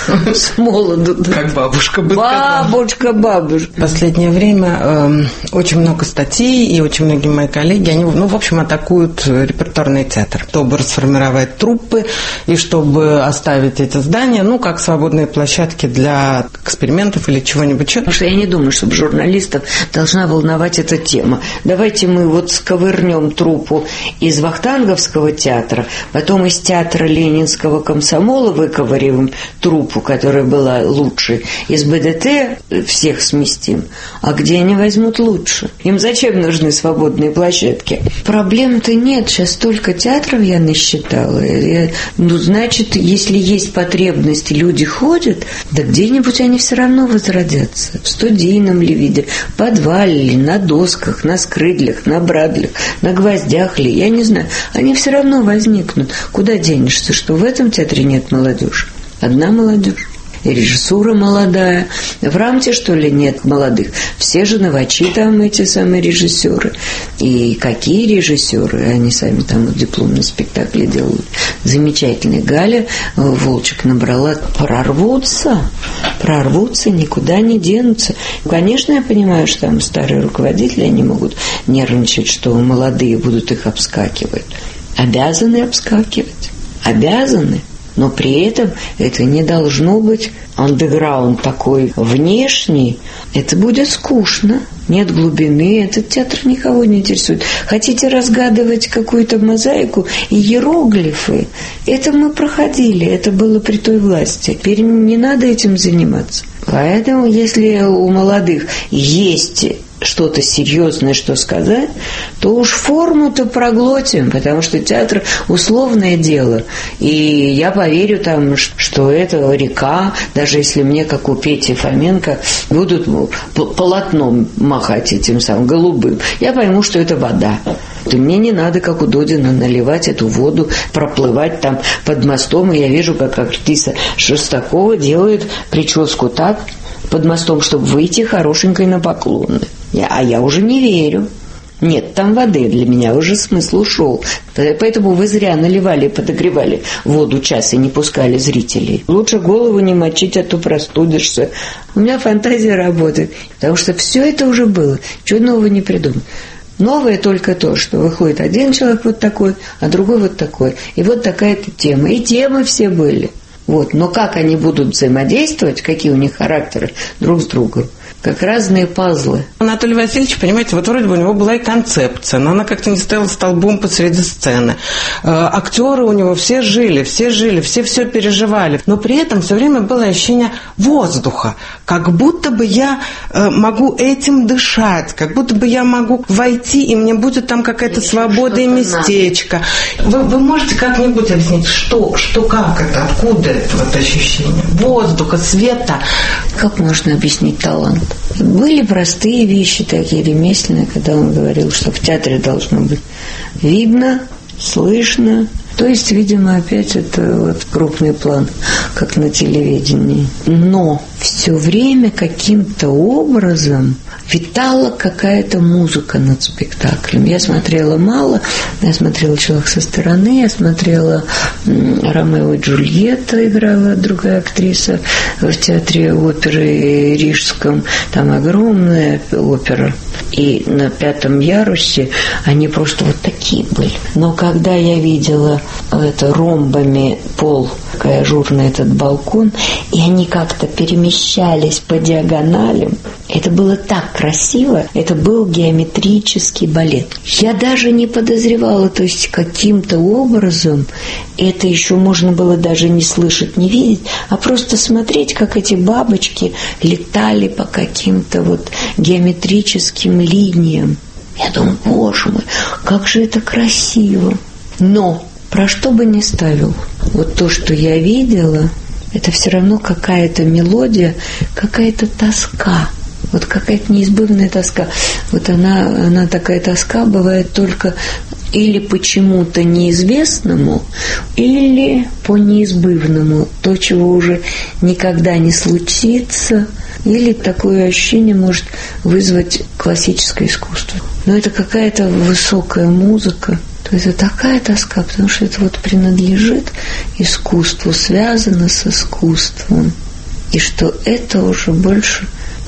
С молоду. Как бабушка бы сказала. Бабушка, бабушка. В последнее время э, очень много статей, и очень многие мои коллеги, они, ну, в общем, атакуют репертуарный театр, чтобы расформировать труппы и чтобы оставить эти здания, ну, как свободные площадки для экспериментов или чего-нибудь. Потому что я не думаю, чтобы журналистов должна волновать эта тема. Давайте мы вот сковырнем труппу из Вахтанговского театра, потом из театра Ленинского комсомола выковыриваем труппу, которая была лучше, из БДТ всех сместим. А где они возьмут лучше? Им зачем нужны свободные площадки? Проблем-то нет. Сейчас столько театров я насчитала. Я, ну, значит, если есть потребность, люди ходят, да где-нибудь они все равно возродятся. В студийном ли виде, в подвале ли, на досках, на скрыдлях, на брадлях, на гвоздях ли, я не знаю. Они все равно возникнут. Куда денешься, что в этом театре нет молодежи? Одна молодежь. И режиссура молодая. В Рамте, что ли, нет молодых? Все же новачи там, эти самые режиссеры. И какие режиссеры? Они сами там вот дипломные спектакли делают. Замечательные. Галя Волчек набрала. Прорвутся. Прорвутся, никуда не денутся. Конечно, я понимаю, что там старые руководители, они могут нервничать, что молодые будут их обскакивать. Обязаны обскакивать. Обязаны. Но при этом это не должно быть андеграунд такой внешний. Это будет скучно. Нет глубины. Этот театр никого не интересует. Хотите разгадывать какую-то мозаику и иероглифы? Это мы проходили. Это было при той власти. Теперь не надо этим заниматься. Поэтому, если у молодых есть что-то серьезное, что сказать, то уж форму-то проглотим, потому что театр – условное дело. И я поверю, там, что это река, даже если мне, как у Пети Фоменко, будут полотном махать этим самым голубым, я пойму, что это вода. И мне не надо, как у Додина, наливать эту воду, проплывать там под мостом. И я вижу, как актриса Шестакова делает прическу так под мостом, чтобы выйти хорошенькой на поклоны. Я, а я уже не верю. Нет там воды, для меня уже смысл ушел. Поэтому вы зря наливали, подогревали воду час и не пускали зрителей. Лучше голову не мочить, а то простудишься. У меня фантазия работает, потому что все это уже было. Чего нового не придумать. Новое только то, что выходит один человек вот такой, а другой вот такой. И вот такая-то тема. И темы все были. Вот. Но как они будут взаимодействовать, какие у них характеры друг с другом, как разные пазлы. Анатолий Васильевич, понимаете, вот вроде бы у него была и концепция, но она как-то не стояла столбом посреди сцены. Э, актеры у него все жили, все жили, все все переживали. Но при этом все время было ощущение воздуха. Как будто бы я э, могу этим дышать, как будто бы я могу войти, и мне будет там какая-то и свобода и местечко. Вы, вы можете как-нибудь объяснить, что, что, как это, откуда это вот ощущение? Воздуха, света. Как можно объяснить талант? Были простые вещи, такие ремесленные, когда он говорил, что в театре должно быть видно, слышно. То есть, видимо, опять это вот крупный план, как на телевидении. Но все время каким-то образом витала какая-то музыка над спектаклем. Я смотрела мало, я смотрела «Человек со стороны», я смотрела «Ромео и Джульетта», играла другая актриса в театре оперы Рижском. Там огромная опера. И на пятом ярусе они просто вот такие были. Но когда я видела это ромбами пол, такой ажурный этот балкон, и они как-то перемещались по диагоналям, это было так красиво, это был геометрический балет. Я даже не подозревала, то есть каким-то образом, это еще можно было даже не слышать, не видеть, а просто смотреть, как эти бабочки летали по каким-то вот геометрическим линиям. Я думаю, боже мой, как же это красиво. Но про что бы ни ставил, вот то, что я видела, это все равно какая-то мелодия, какая-то тоска. Вот какая-то неизбывная тоска. Вот она, она такая тоска бывает только или почему-то неизвестному, или по неизбывному. То, чего уже никогда не случится, или такое ощущение может вызвать классическое искусство. Но это какая-то высокая музыка. То есть это такая тоска, потому что это вот принадлежит искусству, связано с искусством. И что это уже больше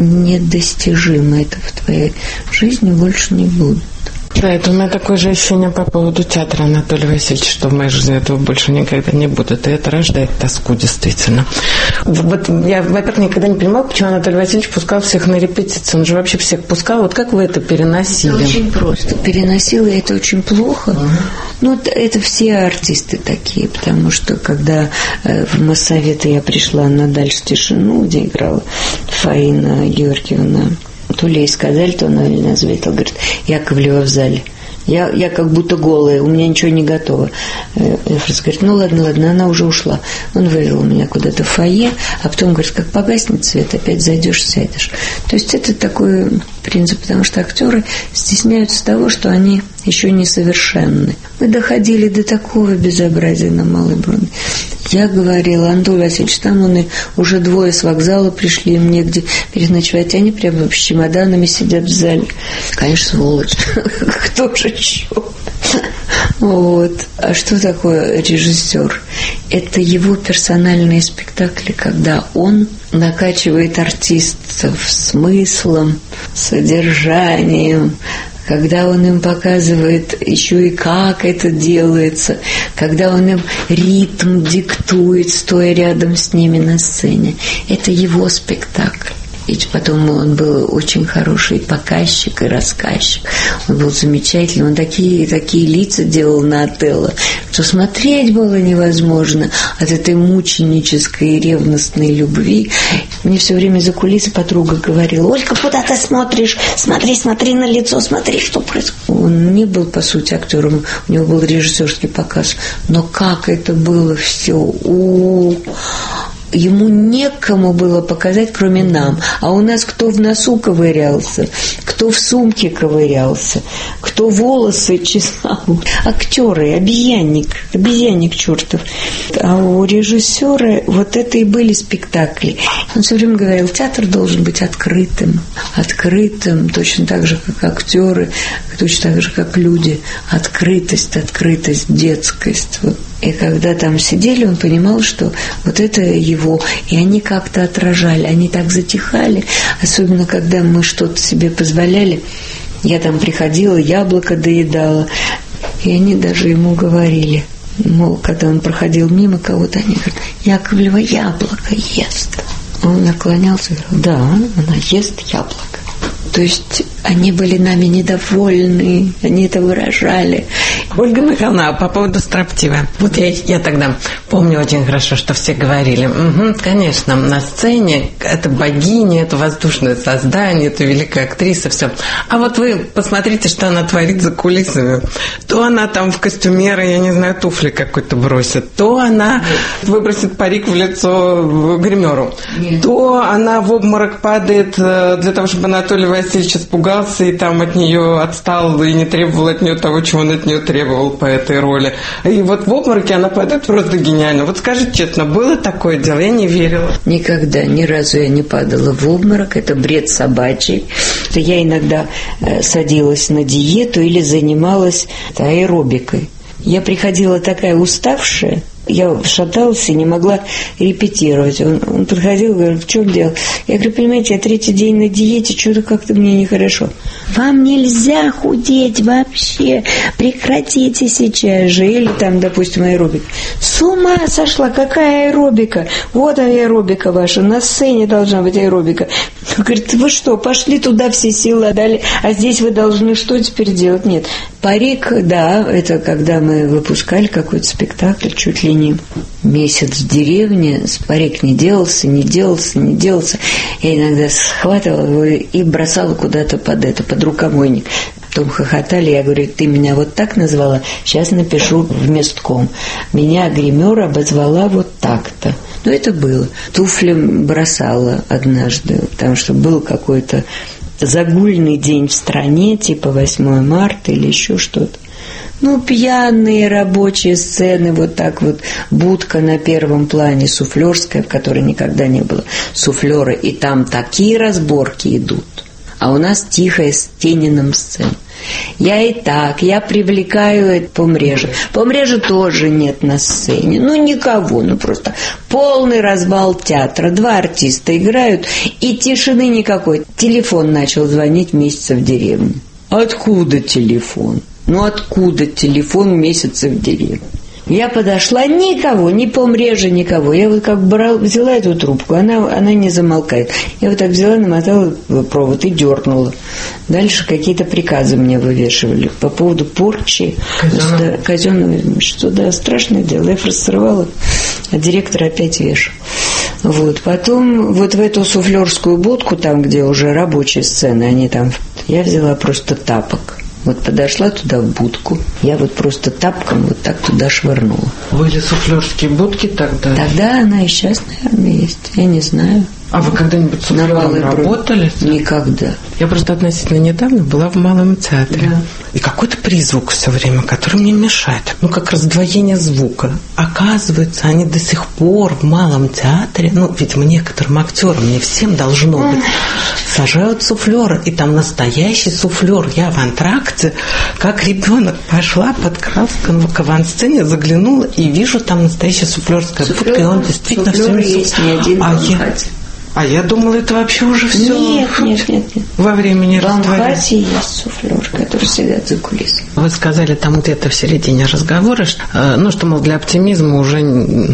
недостижимо, это в твоей жизни больше не будет. Да, это у меня такое же ощущение по поводу театра, Анатолия Васильевича, что в моей жизни этого больше никогда не будет. И это рождает тоску, действительно. Вот я, во-первых, никогда не понимала, почему Анатолий Васильевич пускал всех на репетиции. Он же вообще всех пускал. Вот как вы это переносили? Это очень просто. Переносила я это очень плохо. Uh-huh. Ну, это, это все артисты такие, потому что когда э, в Моссовет я пришла на «Дальше тишину», где играла Фаина Георгиевна, то ли ей сказали, то она или ответила, говорит, Яковлева в зале. Я, я как будто голая, у меня ничего не готово. Эфрос говорит, ну ладно, ладно, она уже ушла. Он вывел меня куда-то в фойе, а потом говорит, как погаснет свет, опять зайдешь, сядешь. То есть это такой принцип, потому что актеры стесняются того, что они еще несовершенны. Мы доходили до такого безобразия на Малой Бронной. Я говорила, Анатолий Васильевич, там он уже двое с вокзала пришли, им негде переночевать. Они прямо с чемоданами сидят в зале. Конечно, сволочь. Кто же еще? Вот. А что такое режиссер? Это его персональные спектакли, когда он накачивает артистов смыслом, содержанием, когда он им показывает еще и как это делается, когда он им ритм диктует, стоя рядом с ними на сцене. Это его спектакль. И потом он был очень хороший показчик и рассказчик. Он был замечательный. Он такие, такие лица делал на Отелло, что смотреть было невозможно от этой мученической и ревностной любви. Мне все время за кулисой подруга говорила: «Ольга, куда ты смотришь? Смотри, смотри на лицо, смотри, что происходит». Он не был, по сути, актером. У него был режиссерский показ. Но как это было все! У-у-у. Ему некому было показать, кроме нам. А у нас кто в носу ковырялся, кто в сумке ковырялся, кто волосы чесал. Актеры, обезьянник, обезьянник чертов. А у режиссера вот это и были спектакли. Он все время говорил, театр должен быть открытым. Открытым, точно так же, как актеры, точно так же, как люди. Открытость, открытость, детскость. Вот. И когда там сидели, он понимал, что вот это его, и они как-то отражали, они так затихали, особенно когда мы что-то себе позволяли. Я там приходила, яблоко доедала, и они даже ему говорили, мол, когда он проходил мимо кого-то, они говорят: «Яковлева яблоко ест». Он наклонялся и говорил: «Да, она ест яблоко». То есть они были нами недовольны, они это выражали. Ольга Михайловна, по поводу строптива. Вот я, я тогда помню очень хорошо, что все говорили: угу, конечно, на сцене это богиня, это воздушное создание, это великая актриса, все. А вот вы посмотрите, что она творит за кулисами. То она там в костюмеры, я не знаю, туфли какой-то бросит, то она выбросит парик в лицо гримеру, то она в обморок падает для того, чтобы Анатолий Васильевич испугался и там от нее отстал и не требовал от нее того, чего он от нее требовал по этой роли. И вот в обмороке она падает просто гениально. Вот скажите честно, было такое дело? Я не верила. Никогда, ни разу я не падала в обморок. Это бред собачий. Я иногда садилась на диету или занималась аэробикой. Я приходила такая уставшая, я шаталась и не могла репетировать. Он, он подходил и говорил: «В чем дело?» Я говорю: «Понимаете, я третий день на диете, что-то как-то мне нехорошо». «Вам нельзя худеть вообще, прекратите сейчас же». Или там, допустим, аэробик. «С ума сошла, какая аэробика? Вот аэробика ваша, на сцене должна быть аэробика». Он говорит: «Вы что, пошли туда, все силы отдали, а здесь вы должны что теперь делать?» Нет. Парик, да, это когда мы выпускали какой-то спектакль, чуть ли не месяц в деревне, парик не делался, не делался, не делался. Я иногда схватывала его и бросала куда-то под это, под рукомойник. Потом хохотали, я говорю: «Ты меня вот так назвала, сейчас напишу в местком». Меня гример обозвала вот так-то. Но это было. Туфли бросала однажды, потому что был какой-то загульный день в стране, типа восьмое марта или еще что-то. Ну, пьяные рабочие сцены, вот так вот, будка на первом плане, суфлерская, в которой никогда не было суфлера, и там такие разборки идут. А у нас тихая с Тениным сцена. Я и так, я привлекаю Помрежа. Помрежа тоже нет на сцене. Ну, никого, ну просто полный развал театра. Два артиста играют, и тишины никакой. Телефон начал звонить месяца в деревне. Откуда телефон? Ну, откуда телефон месяца в деревне? Я подошла, никого, ни Помрежа, никого. Я вот как брал, взяла эту трубку, она, она не замолкает. Я вот так взяла, намотала провод и дернула. Дальше какие-то приказы мне вывешивали по поводу порчи. Казенного. Казенного, что да, страшное дело. Я фрустрировала, а директор опять вешал. Вот. Потом вот в эту суфлерскую будку, там, где уже рабочие сцены, они там, я взяла просто тапок. Вот подошла туда в будку, я вот просто тапком вот так туда швырнула. Были суфлерские будки тогда? Тогда она и сейчас, наверное, есть. Я не знаю. А вы когда-нибудь с суфлером работали? Никогда. Я просто относительно недавно была в Малом театре. Да. И какой-то призвук все время, который мне мешает. Ну, как раздвоение звука. Оказывается, они до сих пор в Малом театре, ну, видимо, некоторым актерам, не всем должно быть, сажают суфлера. И там настоящий суфлер. Я в антракте, как ребенок, пошла, подкралась к авансцене, заглянула и вижу там настоящая суфлерская будка. И он действительно все время... есть не один а я... А я думала, это вообще уже все. Нет, нет, нет, нет. Во времени растворилось. В Амхате есть суфлер, который сидят за кулисами. Вы сказали там где-то в середине разговора, что, ну, что, мол, для оптимизма уже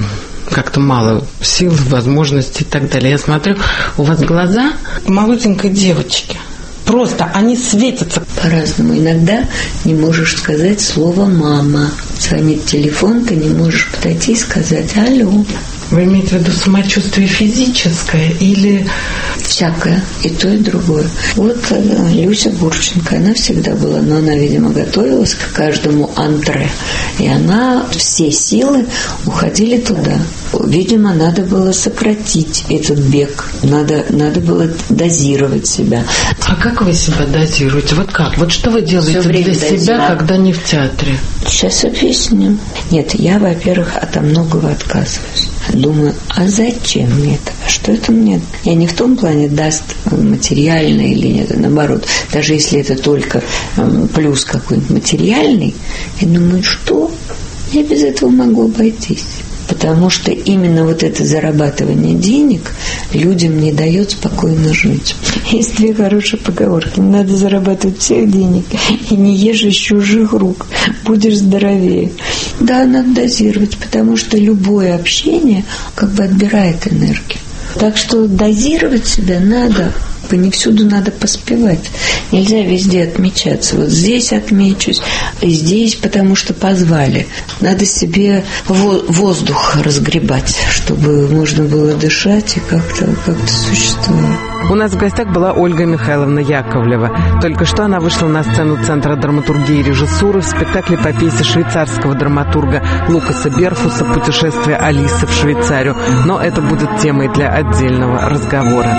как-то мало сил, возможностей и так далее. Я смотрю, у вас глаза молоденькой девочки. Просто они светятся. По-разному. Иногда не можешь сказать слово «мама». Звонит телефон, ты не можешь подойти и сказать «алло». Вы имеете в виду самочувствие физическое или... Всякое. И то, и другое. Вот Люся Гурченко, она всегда была, но она, видимо, готовилась к каждому антре. И она, все силы уходили туда. Видимо, надо было сократить этот бег. Надо, надо было дозировать себя. А как вы себя дозируете? Вот как? Вот что вы делаете для себя, когда не в театре? Сейчас объясню. Нет, я, во-первых, от многого отказываюсь. Думаю, а зачем мне это? Что это мне? Я не в том плане даст материально или нет, наоборот. Даже если это только плюс какой-нибудь материальный, я думаю, что? Я без этого могу обойтись. Потому что именно вот это зарабатывание денег людям не дает спокойно жить. Есть две хорошие поговорки. Надо зарабатывать всех денег и не ешь из чужих рук. Будешь здоровее. Да, надо дозировать, потому что любое общение как бы отбирает энергию. Так что дозировать себя надо. Не всюду надо поспевать. Нельзя везде отмечаться. Вот здесь отмечусь, и здесь, потому что позвали. Надо себе воздух разгребать, чтобы можно было дышать и как-то, как-то существовать. У нас в гостях была Ольга Михайловна Яковлева. Только что она вышла на сцену Центра драматургии и режиссуры в спектакле по пьесе швейцарского драматурга Лукаса Берфуса «Путешествие Алисы в Швейцарию». Но это будет темой для отдельного разговора.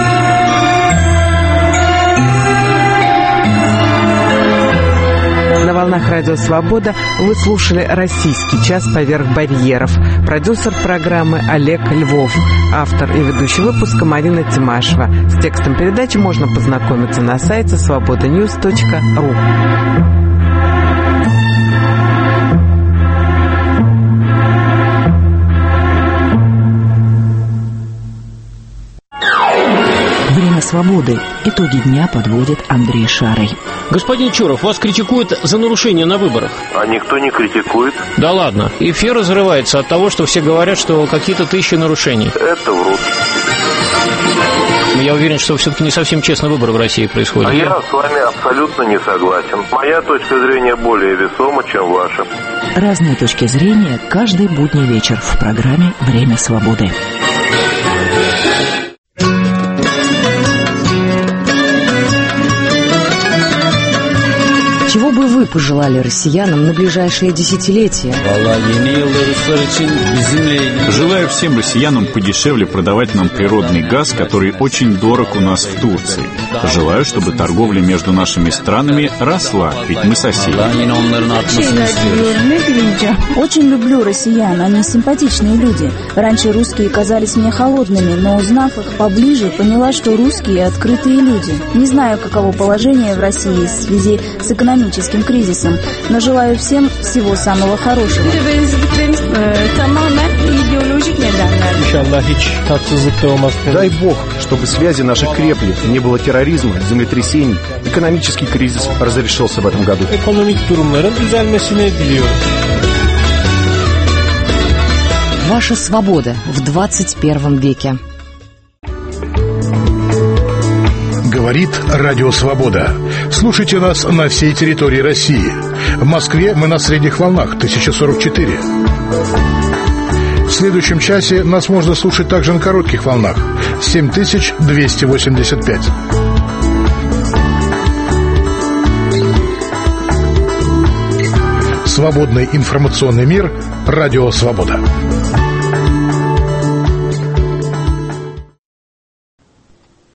На волнах Радио Свобода вы слушали «Российский час поверх барьеров». Продюсер программы Олег Львов. Автор и ведущий выпуска Марина Тимашева. С текстом передачи можно познакомиться на сайте свобода ньюс точка ру. Время свободы. Итоги дня подводит Андрей Шарый. Господин Чуров, вас критикуют за нарушение на выборах. А никто не критикует. Да ладно. Эфир разрывается от того, что все говорят, что какие-то тысячи нарушений. Это врут. Я уверен, что все-таки не совсем честно выборы в России происходят. А я с вами абсолютно не согласен. Моя точка зрения более весома, чем ваша. Разные точки зрения каждый будний вечер в программе «Время свободы». Чего бы вы пожелали россиянам на ближайшие десятилетия? Желаю всем россиянам подешевле продавать нам природный газ, который очень дорог у нас в Турции. Желаю, чтобы торговля между нашими странами росла, ведь мы соседи. Очень люблю россиян, они симпатичные люди. Раньше русские казались мне холодными, но узнав их поближе, поняла, что русские открытые люди. Не знаю, каково положение в России в связи с экономикой, экономическим кризисом, но желаю всем всего самого хорошего. Дай Бог, чтобы связи наши крепли, не было терроризма, землетрясений, экономический кризис разрешился в этом году. Ваша свобода в двадцать первом веке. Говорит Радио Свобода. Слушайте нас на всей территории России. В Москве мы на средних волнах тысяча сорок четыре. В следующем часе нас можно слушать также на коротких волнах семь тысяч двести восемьдесят пять. Свободный информационный мир. Радио Свобода.